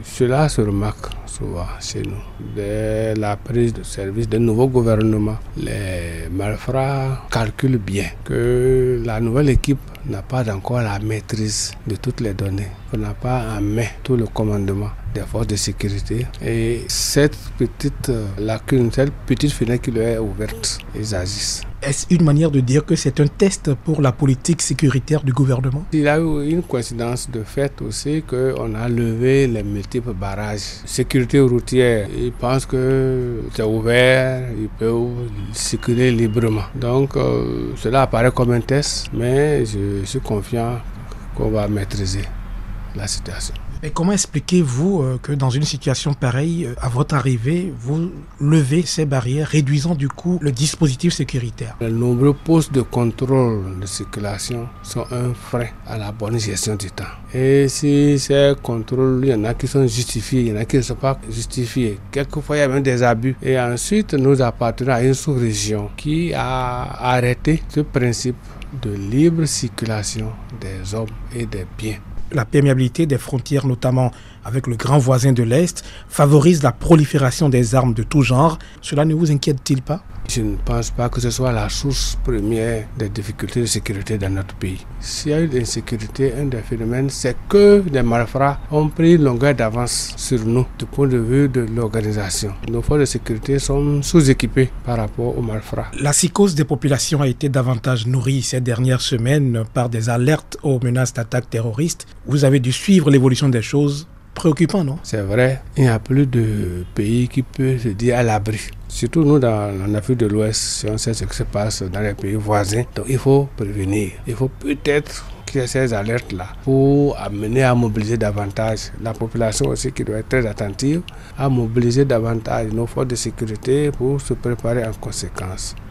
Cela se remarque souvent chez nous. Dès la prise de service d'un nouveau gouvernement, les malfrats calculent bien que la nouvelle équipe n'a pas encore la maîtrise de toutes les données. On n'a pas en main tout le commandement des forces de sécurité. Et cette petite lacune, cette petite fenêtre qui leur est ouverte, ils agissent. Est-ce une manière de dire que c'est un test pour la politique sécuritaire du gouvernement? Il y a eu une coïncidence de fait aussi qu'on a levé les multiples barrages. Sécurité routière, ils pensent que c'est ouvert, ils peuvent circuler librement. Donc cela apparaît comme un test, mais je suis confiant qu'on va maîtriser la situation. Et comment expliquez-vous que dans une situation pareille, à votre arrivée, vous levez ces barrières, réduisant du coup le dispositif sécuritaire? Les nombreux postes de contrôle de circulation sont un frein à la bonne gestion du temps. Et si ces contrôles, il y en a qui sont justifiés, il y en a qui ne sont pas justifiés. Quelquefois, il y a même des abus. Et ensuite, nous appartenons à une sous-région qui a arrêté ce principe de libre circulation des hommes et des biens. La perméabilité des frontières, notamment avec le grand voisin de l'Est, favorise la prolifération des armes de tout genre. Cela ne vous inquiète-t-il pas? Je ne pense pas que ce soit la source première des difficultés de sécurité dans notre pays. S'il y a eu de l'insécurité, un des phénomènes, c'est que les malfrats ont pris longueur d'avance sur nous du point de vue de l'organisation. Nos forces de sécurité sont sous-équipées par rapport aux malfrats. La psychose des populations a été davantage nourrie ces dernières semaines par des alertes aux menaces d'attaques terroristes. Vous avez dû suivre l'évolution des choses. Préoccupant, non? C'est vrai, il n'y a plus de pays qui peut se dire à l'abri. Surtout nous, en Afrique de l'Ouest, si on sait ce qui se passe dans les pays voisins. Donc il faut prévenir. Il faut peut-être qu'il y ait ces alertes-là pour amener à mobiliser davantage la population aussi qui doit être très attentive, à mobiliser davantage nos forces de sécurité pour se préparer en conséquence.